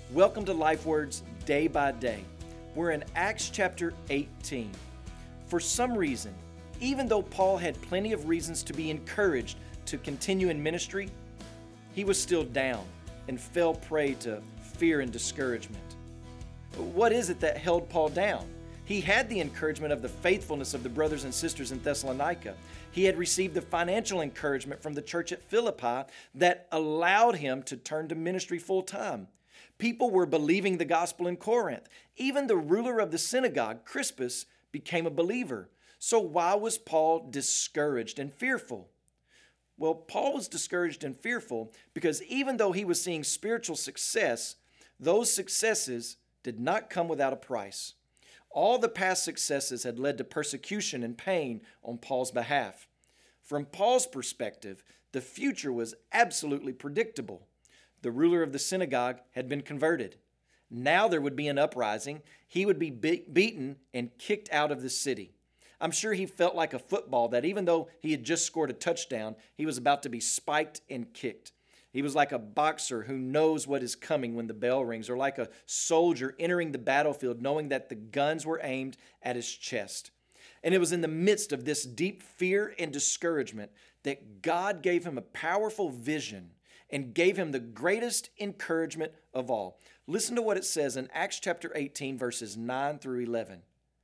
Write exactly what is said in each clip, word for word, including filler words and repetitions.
Welcome to Life Words Day by Day. We're in Acts chapter eighteen. For some reason, even though Paul had plenty of reasons to be encouraged to continue in ministry, he was still down and fell prey to fear and discouragement. What is it that held Paul down? He had the encouragement of the faithfulness of the brothers and sisters in Thessalonica. He had received the financial encouragement from the church at Philippi that allowed him to turn to ministry full time. People were believing the gospel in Corinth. Even the ruler of the synagogue, Crispus, became a believer. So why was Paul discouraged and fearful? Well, Paul was discouraged and fearful because even though he was seeing spiritual success, those successes did not come without a price. All the past successes had led to persecution and pain on Paul's behalf. From Paul's perspective, the future was absolutely predictable. The ruler of the synagogue had been converted. Now there would be an uprising. He would be be- beaten and kicked out of the city. I'm sure he felt like a football that even though he had just scored a touchdown, he was about to be spiked and kicked. He was like a boxer who knows what is coming when the bell rings, or like a soldier entering the battlefield knowing that the guns were aimed at his chest. And it was in the midst of this deep fear and discouragement that God gave him a powerful vision and gave him the greatest encouragement of all. Listen to what it says in Acts chapter eighteen, verses nine through eleven.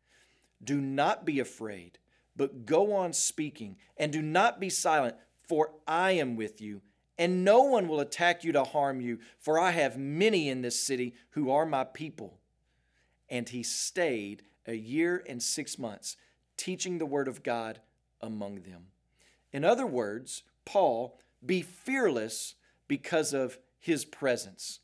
Do not be afraid, but go on speaking, and do not be silent, for I am with you, and no one will attack you to harm you, for I have many in this city who are my people. And he stayed a year and six months, teaching the word of God among them. In other words, Paul, be fearless because of his presence.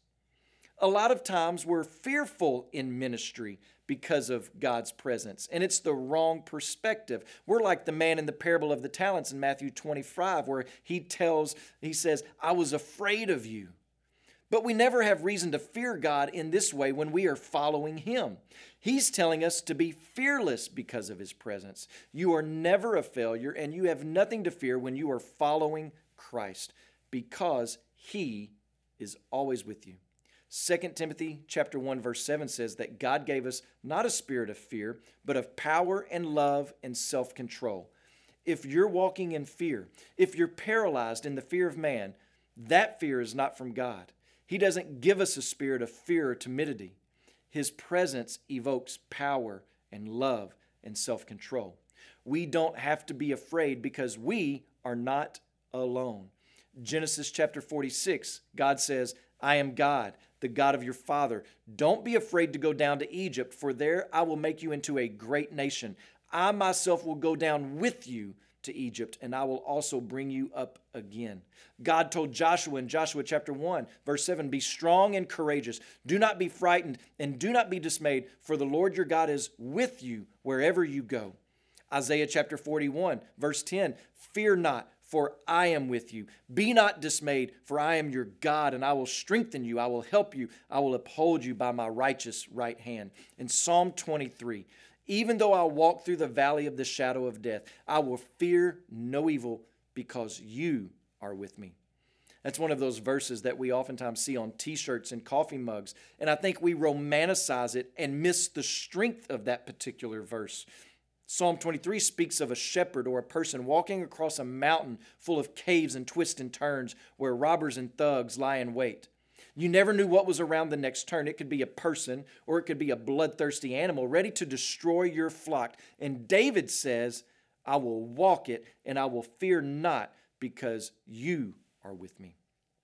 A lot of times we're fearful in ministry because of God's presence, and it's the wrong perspective. We're like the man in the parable of the talents in Matthew twenty-five, where he tells, he says, I was afraid of you. But we never have reason to fear God in this way when we are following him. He's telling us to be fearless because of his presence. You are never a failure, and you have nothing to fear when you are following Christ, because he is always with you. Second Timothy chapter one, verse seven says that God gave us not a spirit of fear, but of power and love and self-control. If you're walking in fear, if you're paralyzed in the fear of man, that fear is not from God. He doesn't give us a spirit of fear or timidity. His presence evokes power and love and self-control. We don't have to be afraid because we are not alone. Genesis chapter forty-six, God says, I am God, the God of your father. Don't be afraid to go down to Egypt, for there I will make you into a great nation. I myself will go down with you to Egypt, and I will also bring you up again. God told Joshua in Joshua chapter one, verse seven, be strong and courageous. Do not be frightened and do not be dismayed, for the Lord your God is with you wherever you go. Isaiah chapter forty-one, verse ten, fear not, for I am with you. Be not dismayed, for I am your God, and I will strengthen you. I will help you. I will uphold you by my righteous right hand. In Psalm twenty-three, even though I walk through the valley of the shadow of death, I will fear no evil because you are with me. That's one of those verses that we oftentimes see on t-shirts and coffee mugs, and I think we romanticize it and miss the strength of that particular verse. Psalm twenty-three speaks of a shepherd or a person walking across a mountain full of caves and twists and turns where robbers and thugs lie in wait. You never knew what was around the next turn. It could be a person or it could be a bloodthirsty animal ready to destroy your flock. And David says, I will walk it and I will fear not because you are with me.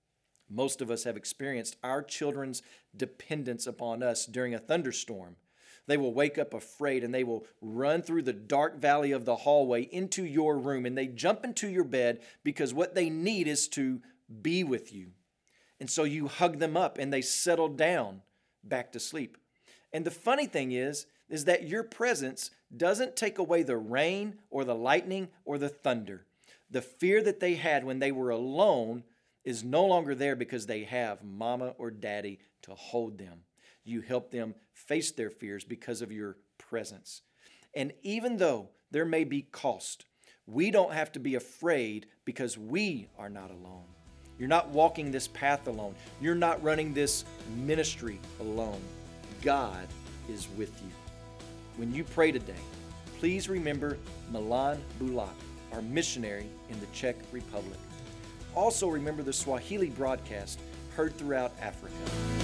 Most of us have experienced our children's dependence upon us during a thunderstorm. They will wake up afraid and they will run through the dark valley of the hallway into your room, and they jump into your bed because what they need is to be with you. And so you hug them up and they settle down back to sleep. And the funny thing is, is that your presence doesn't take away the rain or the lightning or the thunder. The fear that they had when they were alone is no longer there because they have mama or daddy to hold them. You help them face their fears because of your presence. And even though there may be cost, we don't have to be afraid because we are not alone. You're not walking this path alone. You're not running this ministry alone. God is with you. When you pray today, please remember Milan Bulak, our missionary in the Czech Republic. Also remember the Swahili broadcast heard throughout Africa.